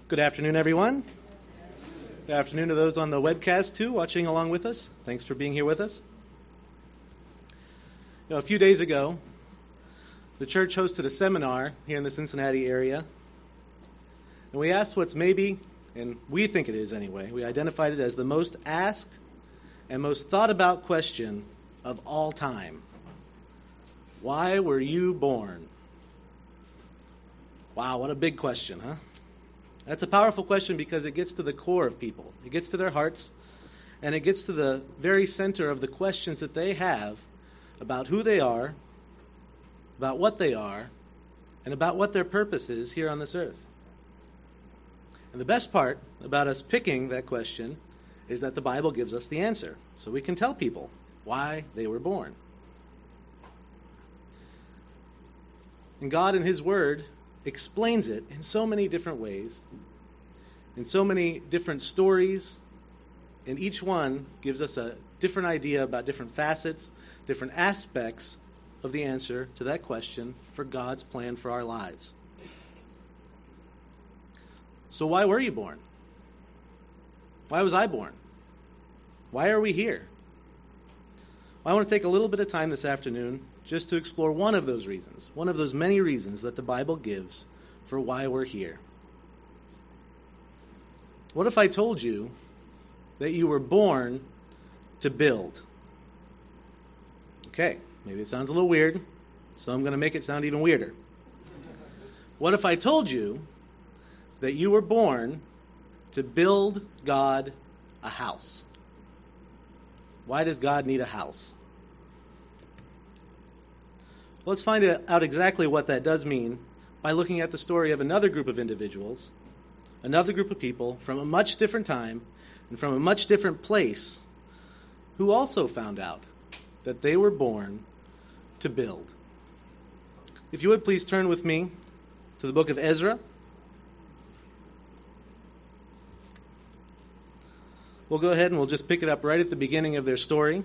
Good afternoon, everyone. Good afternoon to those on the webcast, too, watching along with us. Thanks for being here with us. A few days ago, the church hosted a seminar here in the Cincinnati area. And we asked what's maybe, and we think it is anyway, we identified it as the most asked and most thought about question of all time. Why were you born? Wow, what a big question, huh? That's a powerful question because it gets to the core of people. It gets to their hearts, and it gets to the very center of the questions that they have about who they are, about what they are, and about what their purpose is here on this earth. And the best part about us picking that question is that the Bible gives us the answer, so we can tell people why they were born. And God in His Word explains it in so many different ways, in so many different stories, and each one gives us a different idea about different facets, different aspects of the answer to that question for God's plan for our lives. So why were you born? Why was I born? Why are we here? Well, I want to take a little bit of time this afternoon just to explore one of those reasons, one of those many reasons that the Bible gives for why we're here. What if I told you that you were born to build? Okay, maybe it sounds a little weird, so I'm going to make it sound even weirder. What if I told you that you were born to build God a house? Why does God need a house? Let's find out exactly what that does mean by looking at the story of another group of individuals, another group of people from a much different time and from a much different place who also found out that they were born to build. If you would please turn with me to the book of Ezra. We'll go ahead and we'll just pick it up right at the beginning of their story.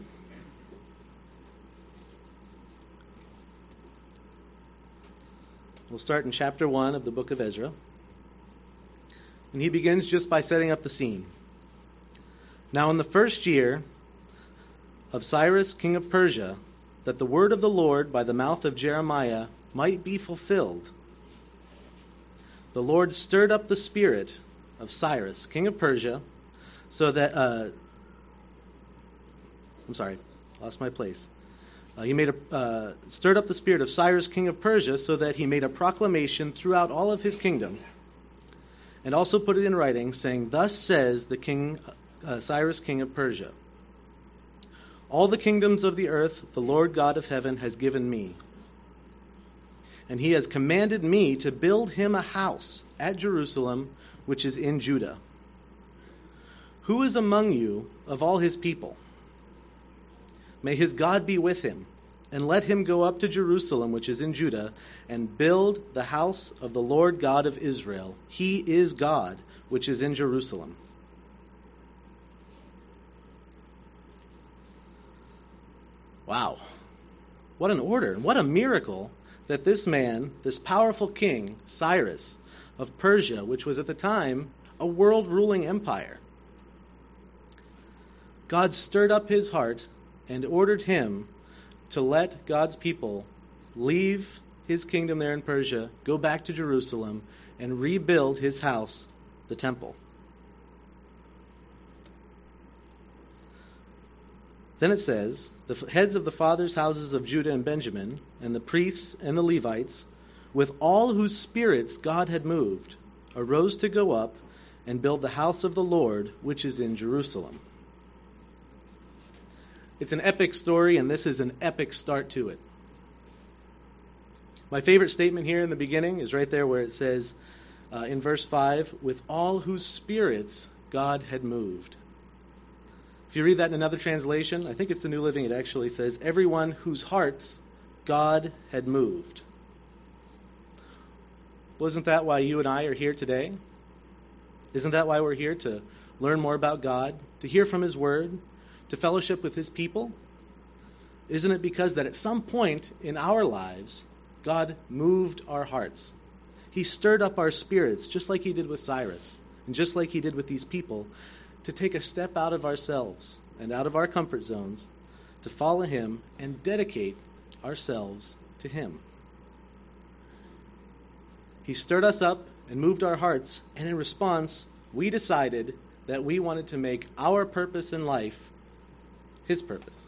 We'll start in chapter 1 of the book of Ezra. And he begins just by setting up the scene. Now in the first year of Cyrus, king of Persia, that the word of the Lord by the mouth of Jeremiah might be fulfilled, the Lord stirred up the spirit of Cyrus, king of Persia, so that, lost my place. He stirred up the spirit of Cyrus, king of Persia, so that he made a proclamation throughout all of his kingdom, and also put it in writing, saying, "Thus says the king, Cyrus, king of Persia, all the kingdoms of the earth the Lord God of heaven has given me, and he has commanded me to build him a house at Jerusalem, which is in Judah. Who is among you of all his people? May his God be with him, and let him go up to Jerusalem, which is in Judah, and build the house of the Lord God of Israel. He is God, which is in Jerusalem." Wow. What an order, and what a miracle that this man, this powerful king, Cyrus of Persia, which was at the time a world-ruling empire, God stirred up his heart and ordered him to let God's people leave his kingdom there in Persia, go back to Jerusalem, and rebuild his house, the temple. Then it says, the heads of the fathers' houses of Judah and Benjamin, and the priests and the Levites, with all whose spirits God had moved, arose to go up and build the house of the Lord, which is in Jerusalem. It's an epic story, and this is an epic start to it. My favorite statement here in the beginning is right there where it says, in verse 5, with all whose spirits God had moved. If you read that in another translation, I think it's the New Living, it actually says, everyone whose hearts God had moved. Wasn't that why you and I are here today? Isn't that why we're here, to learn more about God, to hear from His Word, to fellowship with His people? Isn't it because that at some point in our lives, God moved our hearts? He stirred up our spirits, just like he did with Cyrus, and just like he did with these people, to take a step out of ourselves and out of our comfort zones, to follow him and dedicate ourselves to him. He stirred us up and moved our hearts, and in response, we decided that we wanted to make our purpose in life his purpose.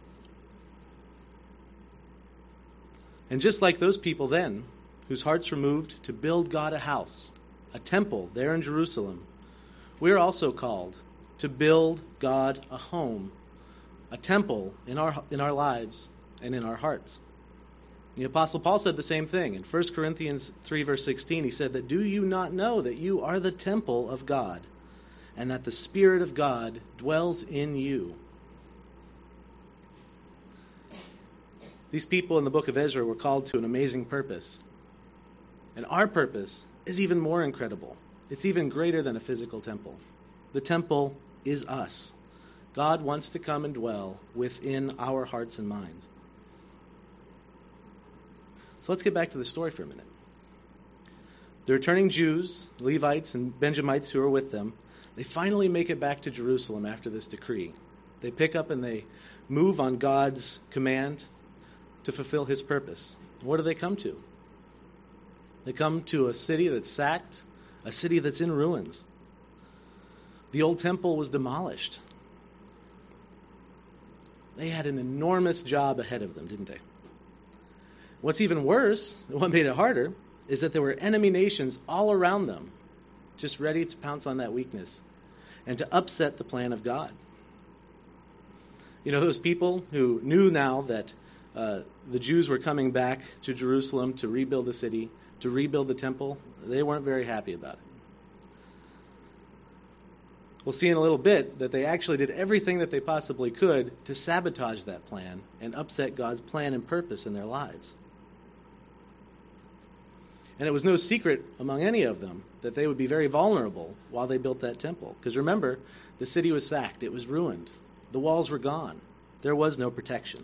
And just like those people then, whose hearts were moved to build God a house, a temple there in Jerusalem, we are also called to build God a home, a temple in our lives and in our hearts. The Apostle Paul said the same thing. In 1 Corinthians 3, verse 16, he said that, "Do you not know that you are the temple of God, and that the Spirit of God dwells in you?" These people in the book of Ezra were called to an amazing purpose. And our purpose is even more incredible. It's even greater than a physical temple. The temple is us. God wants to come and dwell within our hearts and minds. So let's get back to the story for a minute. The returning Jews, Levites, and Benjamites who are with them, they finally make it back to Jerusalem after this decree. They pick up and they move on God's command to fulfill his purpose. And what do they come to? They come to a city that's sacked, a city that's in ruins. The old temple was demolished. They had an enormous job ahead of them, didn't they? What's even worse, what made it harder, is that there were enemy nations all around them, just ready to pounce on that weakness and to upset the plan of God. You know, those people who knew now that the Jews were coming back to Jerusalem to rebuild the city, to rebuild the temple, they weren't very happy about it. We'll see in a little bit that they actually did everything that they possibly could to sabotage that plan and upset God's plan and purpose in their lives. And it was no secret among any of them that they would be very vulnerable while they built that temple. Because remember, the city was sacked. It was ruined. The walls were gone. There was no protection.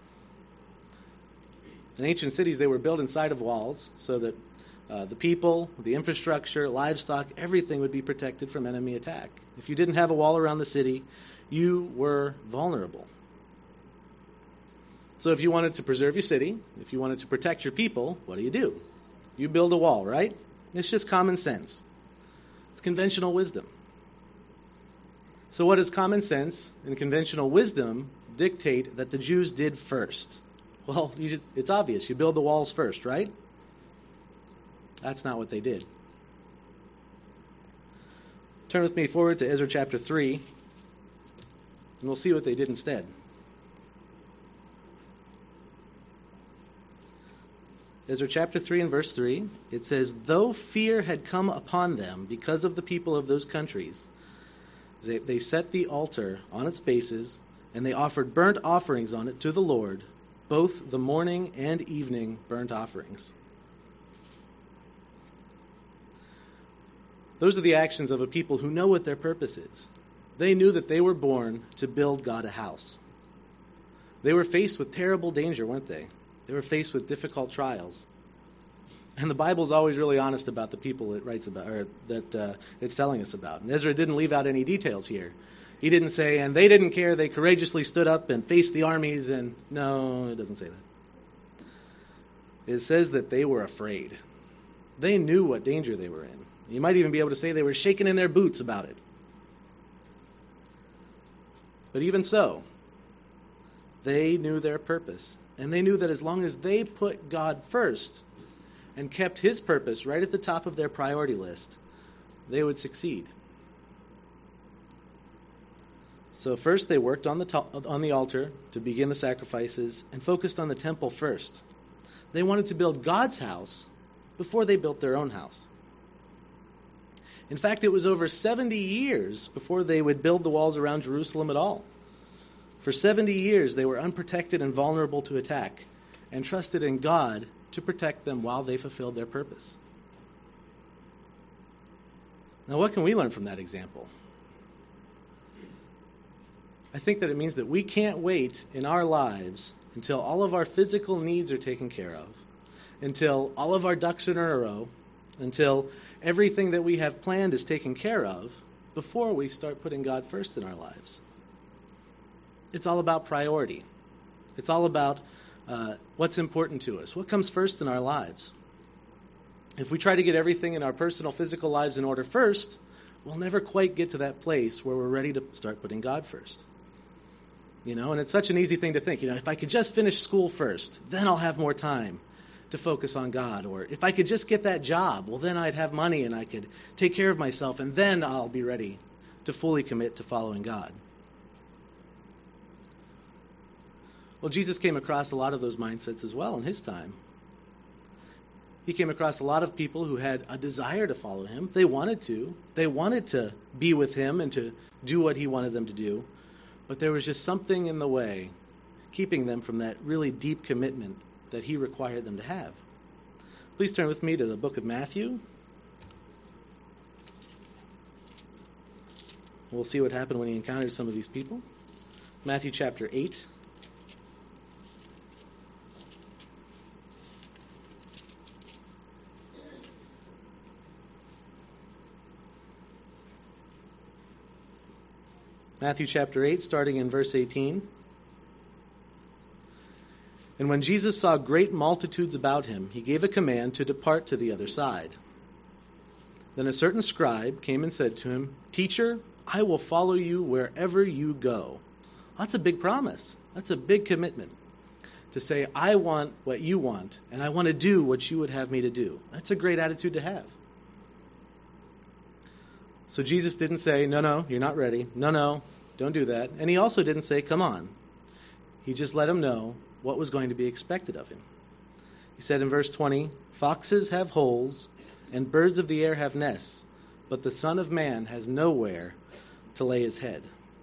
In ancient cities, they were built inside of walls so that the people, the infrastructure, livestock, everything would be protected from enemy attack. If you didn't have a wall around the city, you were vulnerable. So if you wanted to preserve your city, if you wanted to protect your people, what do? You build a wall, right? It's just common sense. It's conventional wisdom. So what does common sense and conventional wisdom dictate that the Jews did first? Well, it's obvious. You build the walls first, right? That's not what they did. Turn with me forward to Ezra chapter 3, and we'll see what they did instead. Ezra chapter 3 and verse 3, it says, "Though fear had come upon them because of the people of those countries, they set the altar on its bases, and they offered burnt offerings on it to the Lord, both the morning and evening burnt offerings." Those are the actions of a people who know what their purpose is. They knew that they were born to build God a house. They were faced with terrible danger, weren't they? They were faced with difficult trials. And the Bible's always really honest about the people it writes about, or that it's telling us about. And Ezra didn't leave out any details here. He didn't say, and they didn't care, they courageously stood up and faced the armies, and no, it doesn't say that. It says that they were afraid. They knew what danger they were in. You might even be able to say they were shaking in their boots about it. But even so, they knew their purpose. And they knew that as long as they put God first and kept his purpose right at the top of their priority list, they would succeed. So first they worked on the altar to begin the sacrifices and focused on the temple first. They wanted to build God's house before they built their own house. In fact, it was over 70 years before they would build the walls around Jerusalem at all. For 70 years, they were unprotected and vulnerable to attack, and trusted in God to protect them while they fulfilled their purpose. Now, what can we learn from that example? I think that it means that we can't wait in our lives until all of our physical needs are taken care of, until all of our ducks are in a row, until everything that we have planned is taken care of before we start putting God first in our lives. It's all about priority. It's all about what's important to us, what comes first in our lives. If we try to get everything in our personal, physical lives in order first, we'll never quite get to that place where we're ready to start putting God first. And it's such an easy thing to think, if I could just finish school first, then I'll have more time to focus on God. Or if I could just get that job, well, then I'd have money and I could take care of myself, and then I'll be ready to fully commit to following God. Well, Jesus came across a lot of those mindsets as well in his time. He came across a lot of people who had a desire to follow him. They wanted to. They wanted to be with him and to do what he wanted them to do. But there was just something in the way keeping them from that really deep commitment that he required them to have. Please turn with me to the book of Matthew. We'll see what happened when he encountered some of these people. Matthew chapter 8. Matthew chapter 8, starting in verse 18. And when Jesus saw great multitudes about him, he gave a command to depart to the other side. Then a certain scribe came and said to him, Teacher, I will follow you wherever you go. That's a big promise. That's a big commitment. To say, I want what you want, and I want to do what you would have me to do. That's a great attitude to have. So Jesus didn't say, no, you're not ready. No, don't do that. And he also didn't say, come on. He just let him know what was going to be expected of him. He said in verse 20, Foxes have holes, and birds of the air have nests, but the Son of Man has nowhere to lay his head.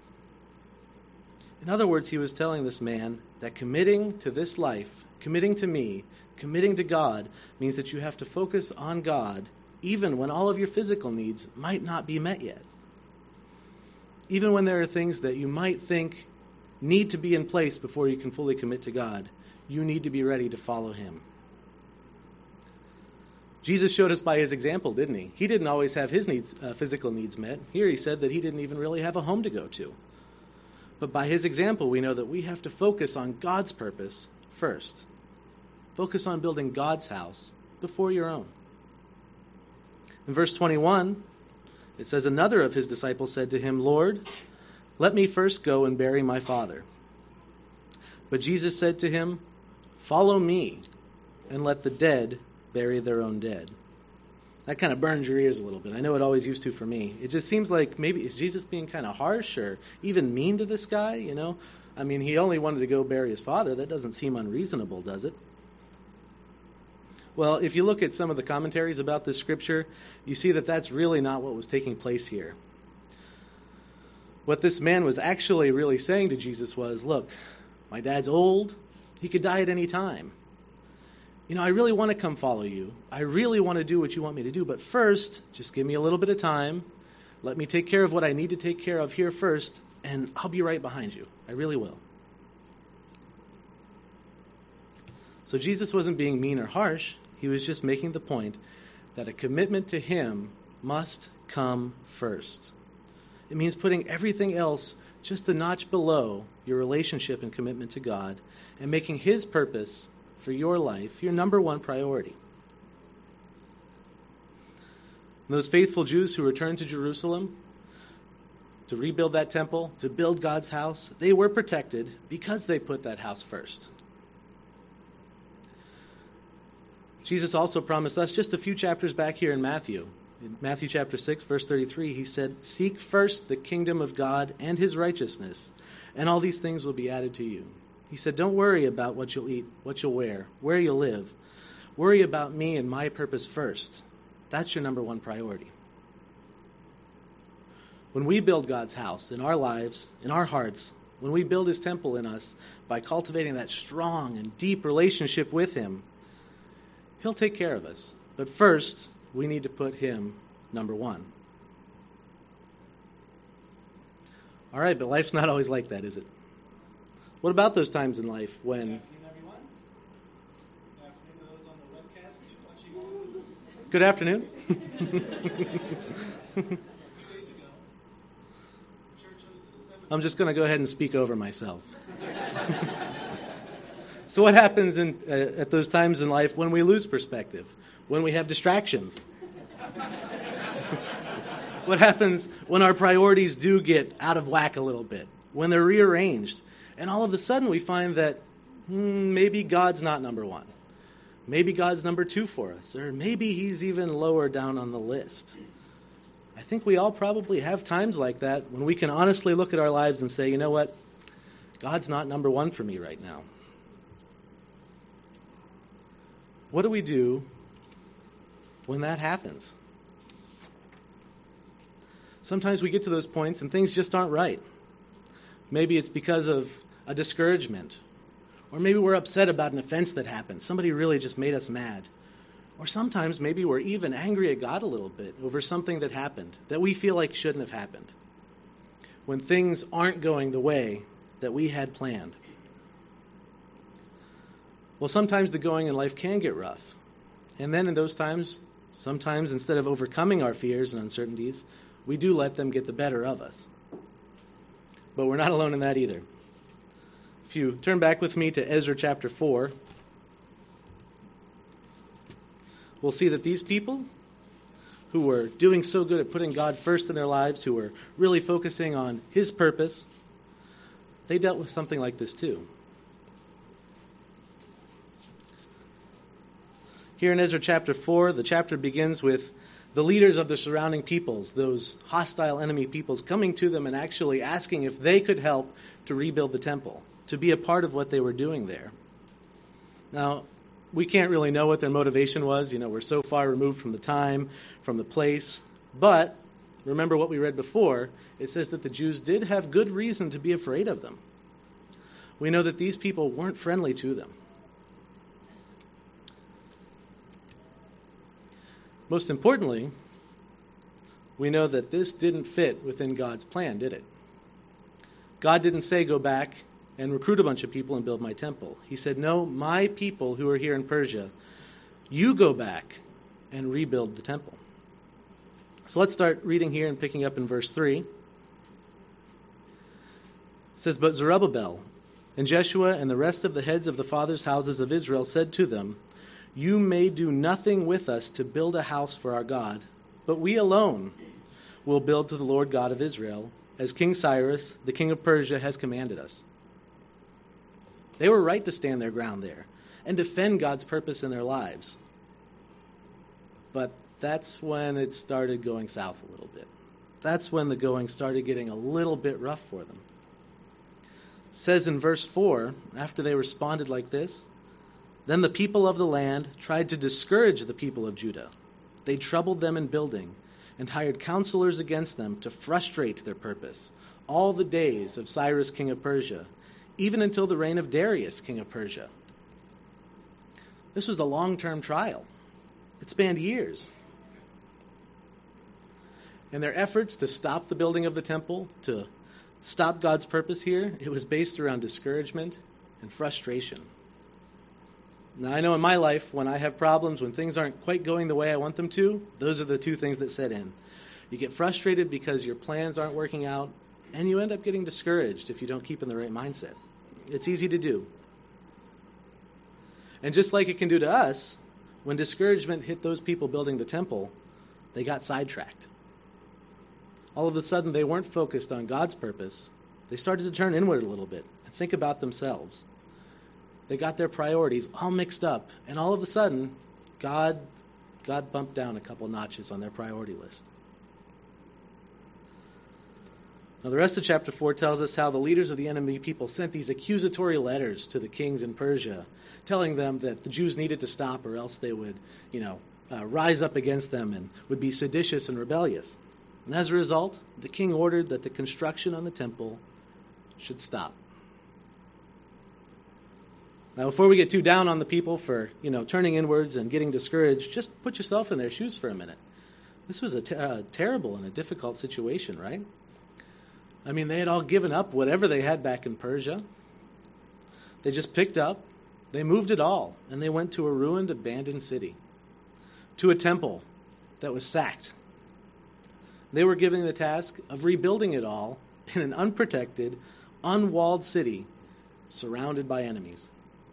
In other words, he was telling this man that committing to this life, committing to me, committing to God, means that you have to focus on God even when all of your physical needs might not be met yet. Even when there are things that you might think need to be in place before you can fully commit to God, you need to be ready to follow him. Jesus showed us by his example, didn't he? He didn't always have his needs, physical needs met. Here he said that he didn't even really have a home to go to. But by his example, we know that we have to focus on God's purpose first. Focus on building God's house before your own. In verse 21, it says, Another of his disciples said to him, Lord, let me first go and bury my father. But Jesus said to him, Follow me, and let the dead bury their own dead. That kind of burns your ears a little bit. I know it always used to for me. It just seems like maybe, is Jesus being kind of harsh or even mean to this guy, I mean, he only wanted to go bury his father. That doesn't seem unreasonable, does it? Well, if you look at some of the commentaries about this scripture, you see that that's really not what was taking place here. What this man was actually really saying to Jesus was, look, my dad's old. He could die at any time. I really want to come follow you. I really want to do what you want me to do. But first, just give me a little bit of time. Let me take care of what I need to take care of here first, and I'll be right behind you. I really will. So Jesus wasn't being mean or harsh. He was just making the point that a commitment to him must come first. It means putting everything else just a notch below your relationship and commitment to God and making his purpose for your life your number one priority. And those faithful Jews who returned to Jerusalem to rebuild that temple, to build God's house, they were protected because they put that house first. Jesus also promised us just a few chapters back here in Matthew. In Matthew chapter 6, verse 33, he said, Seek first the kingdom of God and his righteousness, and all these things will be added to you. He said, don't worry about what you'll eat, what you'll wear, where you'll live. Worry about me and my purpose first. That's your number one priority. When we build God's house in our lives, in our hearts, when we build his temple in us by cultivating that strong and deep relationship with him, he'll take care of us. But first, we need to put him number one. All right, but life's not always like that, is it? What about those times in life when... Good afternoon, everyone. Good afternoon to those on the webcast watching on Good afternoon. I'm just going to go ahead and speak over myself. So what happens at those times in life when we lose perspective? When we have distractions? What happens when our priorities do get out of whack a little bit? When they're rearranged? And all of a sudden we find that maybe God's not number one. Maybe God's number two for us. Or maybe He's even lower down on the list. I think we all probably have times like that when we can honestly look at our lives and say, you know what? God's not number one for me right now. What do we do when that happens? Sometimes we get to those points and things just aren't right. Maybe it's because of a discouragement. Or maybe we're upset about an offense that happened. Somebody really just made us mad. Or sometimes maybe we're even angry at God a little bit over something that happened that we feel like shouldn't have happened. When things aren't going the way that we had planned. Well, sometimes the going in life can get rough. And then in those times, sometimes instead of overcoming our fears and uncertainties, we do let them get the better of us. But we're not alone in that either. If you turn back with me to Ezra chapter 4, we'll see that these people who were doing so good at putting God first in their lives, who were really focusing on His purpose, they dealt with something like this too. Here in Ezra chapter 4, the chapter begins with the leaders of the surrounding peoples, those hostile enemy peoples, coming to them and actually asking if they could help to rebuild the temple, to be a part of what they were doing there. Now, we can't really know what their motivation was. We're so far removed from the time, from the place. But remember what we read before. It says that the Jews did have good reason to be afraid of them. We know that these people weren't friendly to them. Most importantly, we know that this didn't fit within God's plan, did it? God didn't say go back and recruit a bunch of people and build my temple. He said, no, my people who are here in Persia, you go back and rebuild the temple. So let's start reading here and picking up in verse 3. It says, but Zerubbabel and Jeshua and the rest of the heads of the fathers' houses of Israel said to them, you may do nothing with us to build a house for our God, but we alone will build to the Lord God of Israel, as King Cyrus, the king of Persia, has commanded us. They were right to stand their ground there and defend God's purpose in their lives. But that's when it started going south a little bit. That's when the going started getting a little bit rough for them. It says in verse 4, after they responded like this, then the people of the land tried to discourage the people of Judah. They troubled them in building and hired counselors against them to frustrate their purpose all the days of Cyrus, king of Persia, even until the reign of Darius, king of Persia. This was a long-term trial. It spanned years. And their efforts to stop the building of the temple, to stop God's purpose here, it was based around discouragement and frustration. Now, I know in my life, when I have problems, when things aren't quite going the way I want them to, those are the two things that set in. You get frustrated because your plans aren't working out, and you end up getting discouraged if you don't keep in the right mindset. It's easy to do. And just like it can do to us, when discouragement hit those people building the temple, they got sidetracked. All of a sudden, they weren't focused on God's purpose. They started to turn inward a little bit and think about themselves. They got their priorities all mixed up, and all of a sudden, God bumped down a couple notches on their priority list. Now, the rest of chapter 4 tells us how the leaders of the enemy people sent these accusatory letters to the kings in Persia, telling them that the Jews needed to stop or else they would, rise up against them and would be seditious and rebellious. And as a result, the king ordered that the construction on the temple should stop. Now, before we get too down on the people for, turning inwards and getting discouraged, just put yourself in their shoes for a minute. This was a terrible and a difficult situation, right? I mean, they had all given up whatever they had back in Persia. They just picked up, they moved it all, and they went to a ruined, abandoned city. to a temple that was sacked. They were given the task of rebuilding it all in an unprotected, unwalled city surrounded by enemies.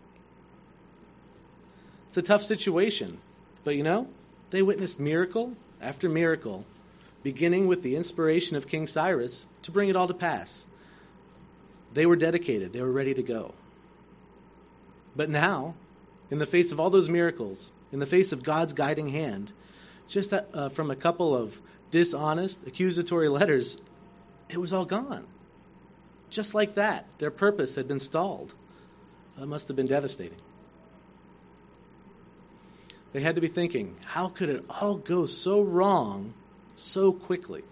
It's a tough situation, but they witnessed miracle after miracle, beginning with the inspiration of King Cyrus to bring it all to pass. They were dedicated. They were ready to go. But now, in the face of all those miracles, in the face of God's guiding hand, just from a couple of dishonest, accusatory letters, it was all gone. Just like that, their purpose had been stalled. That must have been devastating. They had to be thinking, how could it all go so wrong so quickly?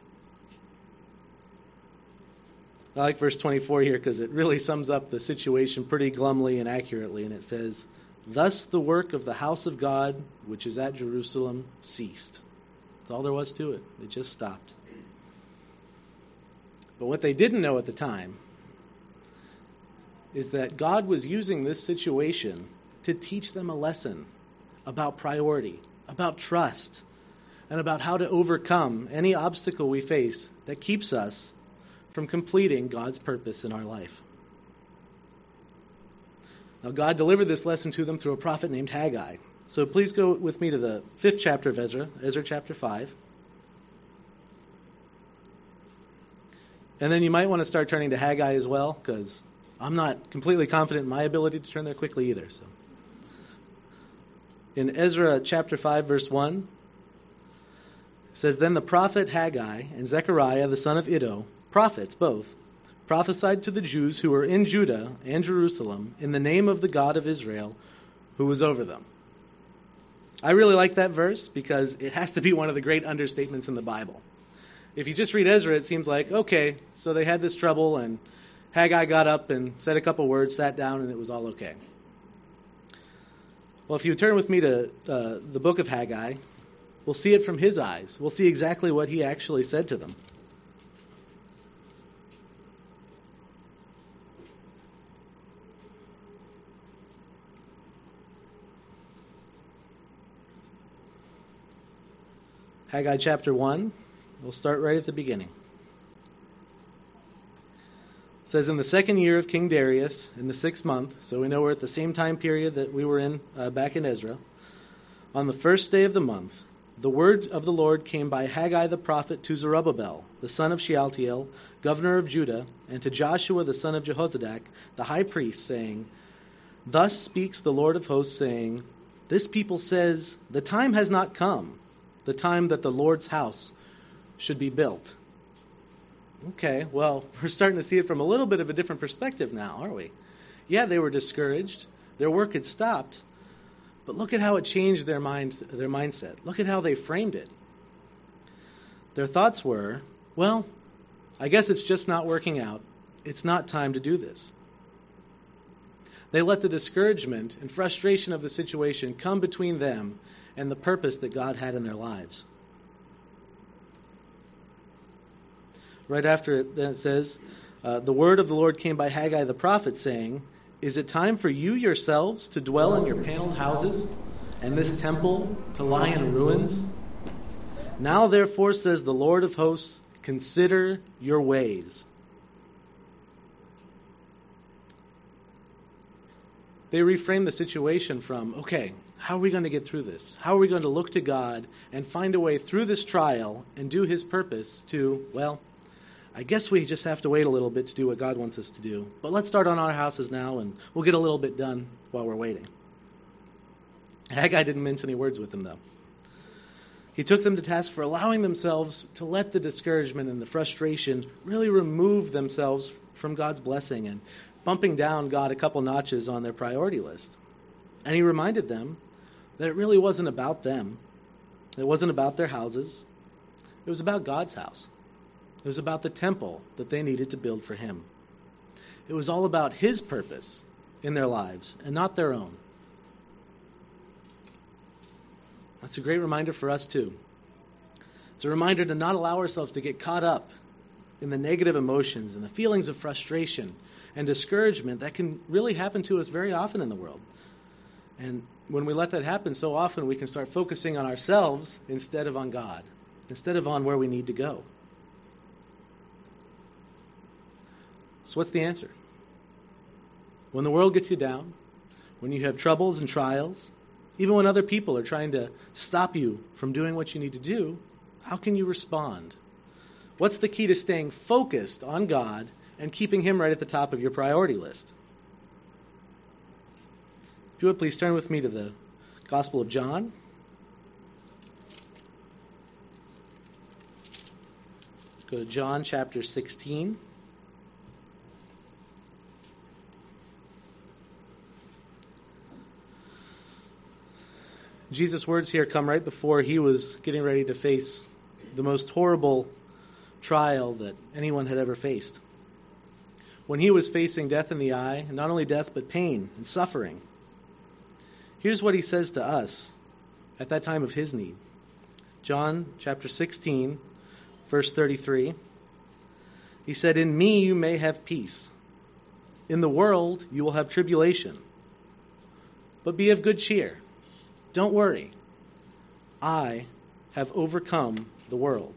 I like verse 24 here because it really sums up the situation pretty glumly and accurately. And it says, "Thus the work of the house of God, which is at Jerusalem, ceased." That's all there was to it. It just stopped. But what they didn't know at the time is that God was using this situation to teach them a lesson about priority, about trust, and about how to overcome any obstacle we face that keeps us from completing God's purpose in our life. Now, God delivered this lesson to them through a prophet named Haggai. So please go with me to the 5th chapter of Ezra, Ezra chapter 5. And then you might want to start turning to Haggai as well, because I'm not completely confident in my ability to turn there quickly either. So, in Ezra chapter 5, verse 1, it says, "Then the prophet Haggai and Zechariah the son of Iddo, prophets both, prophesied to the Jews who were in Judah and Jerusalem in the name of the God of Israel, who was over them." I really like that verse because it has to be one of the great understatements in the Bible. If you just read Ezra, it seems like, okay, so they had this trouble and Haggai got up and said a couple words, sat down, and it was all okay. Well, if you turn with me to the book of Haggai, we'll see it from his eyes. We'll see exactly what he actually said to them. Haggai chapter 1, we'll start right at the beginning. It says, "In the second year of King Darius, in the 6th month," so we know we're at the same time period that we were in back in Ezra, "on the first day of the month, the word of the Lord came by Haggai the prophet to Zerubbabel, the son of Shealtiel, governor of Judah, and to Joshua the son of Jehozadak, the high priest, saying, Thus speaks the Lord of hosts, saying, This people says, the time has not come, the time that the Lord's house should be built." Okay, well, we're starting to see it from a little bit of a different perspective now, aren't we? Yeah, they were discouraged. Their work had stopped. But look at how it changed their mindset. Look at how they framed it. Their thoughts were, well, I guess it's just not working out. It's not time to do this. They let the discouragement and frustration of the situation come between them and the purpose that God had in their lives. Right after it, then it says, "The word of the Lord came by Haggai the prophet, saying, Is it time for you yourselves to dwell in your paneled houses, and this temple to lie in ruins? Now therefore, says the Lord of hosts, consider your ways." They reframed the situation from, okay, how are we going to get through this? How are we going to look to God and find a way through this trial and do his purpose, to, well, I guess we just have to wait a little bit to do what God wants us to do. But let's start on our houses now, and we'll get a little bit done while we're waiting. Haggai didn't mince any words with them, though. He took them to task for allowing themselves to let the discouragement and the frustration really remove themselves from God's blessing and bumping down God a couple notches on their priority list. And he reminded them that it really wasn't about them. It wasn't about their houses. It was about God's house. It was about the temple that they needed to build for him. It was all about his purpose in their lives and not their own. That's a great reminder for us too. It's a reminder to not allow ourselves to get caught up in the negative emotions and the feelings of frustration and discouragement that can really happen to us very often in the world. And when we let that happen, so often we can start focusing on ourselves instead of on God, instead of on where we need to go. So what's the answer? When the world gets you down, when you have troubles and trials, even when other people are trying to stop you from doing what you need to do, how can you respond? What's the key to staying focused on God and keeping Him right at the top of your priority list? If you would, please turn with me to the Gospel of John. Go to John chapter 16. Jesus' words here come right before He was getting ready to face the most horrible trial that anyone had ever faced. When He was facing death in the eye, and not only death, but pain and suffering. Here's what He says to us at that time of His need. John chapter 16, verse 33. He said, "In me you may have peace. In the world you will have tribulation. But be of good cheer. Don't worry. I have overcome the world."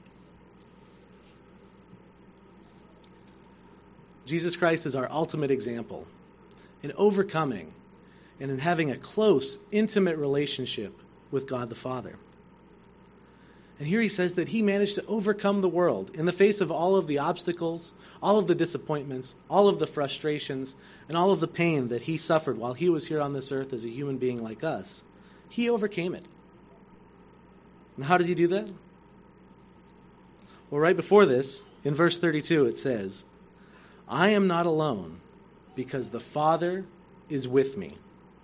Jesus Christ is our ultimate example in overcoming and in having a close, intimate relationship with God the Father. And here He says that He managed to overcome the world in the face of all of the obstacles, all of the disappointments, all of the frustrations, and all of the pain that He suffered while He was here on this earth as a human being like us. He overcame it. And how did He do that? Well, right before this, in verse 32, it says, "I am not alone, because the Father is with me."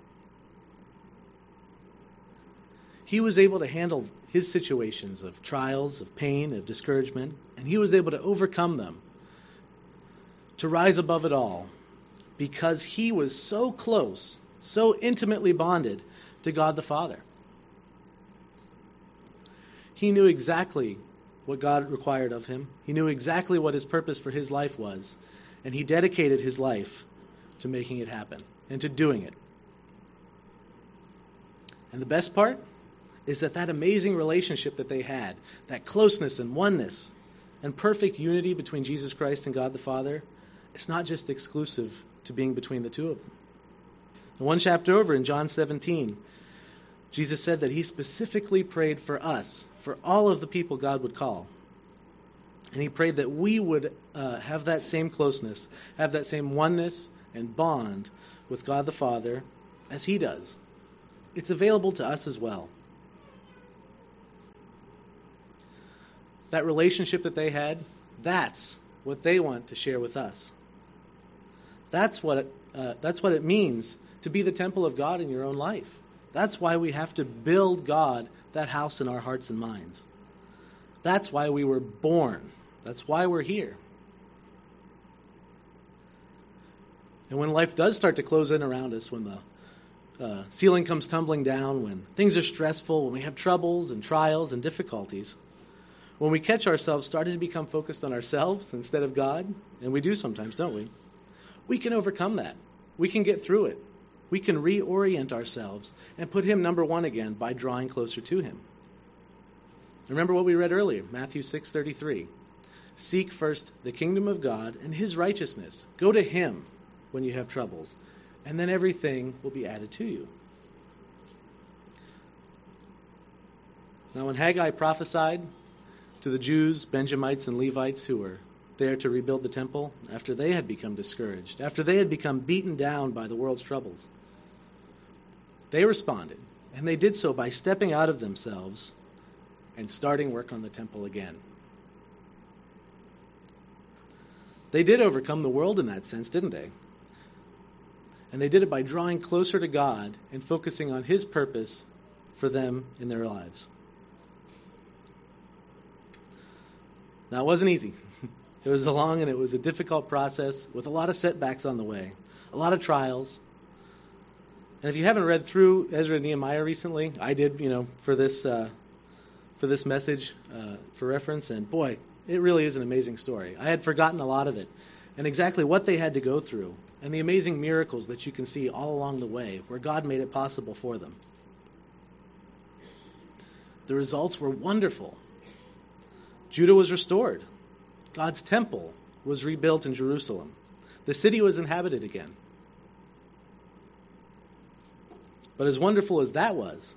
He was able to handle His situations of trials, of pain, of discouragement, and He was able to overcome them, to rise above it all, because He was so close, so intimately bonded to God the Father. He knew exactly what God required of Him. He knew exactly what His purpose for His life was, and He dedicated His life to making it happen and to doing it. And the best part is that amazing relationship that they had, that closeness and oneness and perfect unity between Jesus Christ and God the Father, it's not just exclusive to being between the two of them. And one chapter over in John 17, Jesus said that He specifically prayed for us, for all of the people God would call. And He prayed that we would have that same closeness, have that same oneness and bond with God the Father as He does. It's available to us as well. That relationship that they had, that's what they want to share with us. That's what it means to be the temple of God in your own life. That's why we have to build God that house in our hearts and minds. That's why we were born. That's why we're here. And when life does start to close in around us, when the ceiling comes tumbling down, when things are stressful, when we have troubles and trials and difficulties, when we catch ourselves starting to become focused on ourselves instead of God, and we do sometimes, don't we? We can overcome that. We can get through it. We can reorient ourselves and put Him number one again by drawing closer to Him. Remember what we read earlier, Matthew 6:33. Seek first the kingdom of God and His righteousness. Go to Him when you have troubles, and then everything will be added to you. Now, when Haggai prophesied to the Jews, Benjamites, and Levites who were there to rebuild the temple, after they had become discouraged, after they had become beaten down by the world's troubles, they responded, and they did so by stepping out of themselves and starting work on the temple again. They did overcome the world in that sense, didn't they? And they did it by drawing closer to God and focusing on His purpose for them in their lives. Now, it wasn't easy. It was a long and it was a difficult process with a lot of setbacks on the way, a lot of trials. And if you haven't read through Ezra and Nehemiah recently, I did, for this message for reference, and boy, it really is an amazing story. I had forgotten a lot of it and exactly what they had to go through and the amazing miracles that you can see all along the way where God made it possible for them. The results were wonderful. Judah was restored. God's temple was rebuilt in Jerusalem. The city was inhabited again. But as wonderful as that was,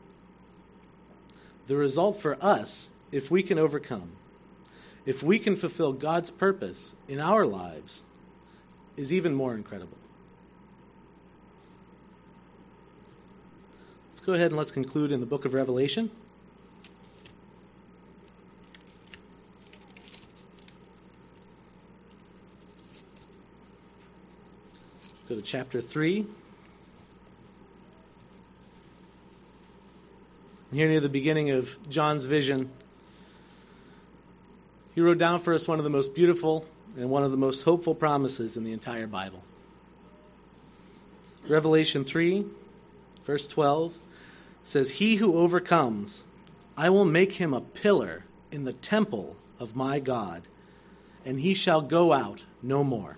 the result for us, if we can overcome, if we can fulfill God's purpose in our lives, is even more incredible. Let's go ahead and let's conclude in the book of Revelation. Go to chapter 3. Here near the beginning of John's vision, he wrote down for us one of the most beautiful and one of the most hopeful promises in the entire Bible. Revelation 3, verse 12, says, "He who overcomes, I will make him a pillar in the temple of my God, and he shall go out no more."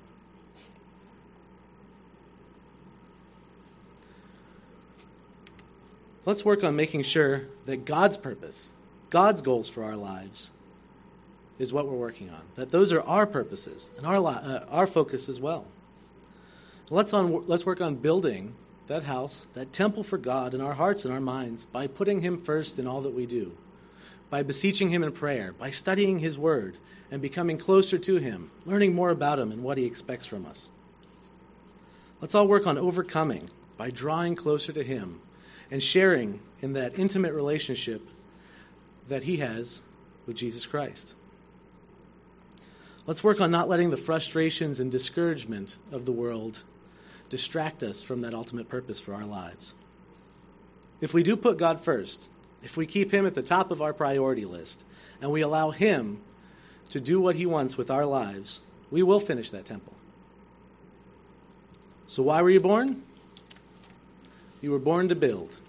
Let's work on making sure that God's purpose, God's goals for our lives, is what we're working on. That those are our purposes and our focus as well. Let's work on building that house, that temple for God in our hearts and our minds by putting Him first in all that we do, by beseeching Him in prayer, by studying His Word and becoming closer to Him, learning more about Him and what He expects from us. Let's all work on overcoming by drawing closer to Him and sharing in that intimate relationship that He has with Jesus Christ. Let's work on not letting the frustrations and discouragement of the world distract us from that ultimate purpose for our lives. If we do put God first, if we keep Him at the top of our priority list, and we allow Him to do what He wants with our lives, we will finish that temple. So why were you born? You were born to build.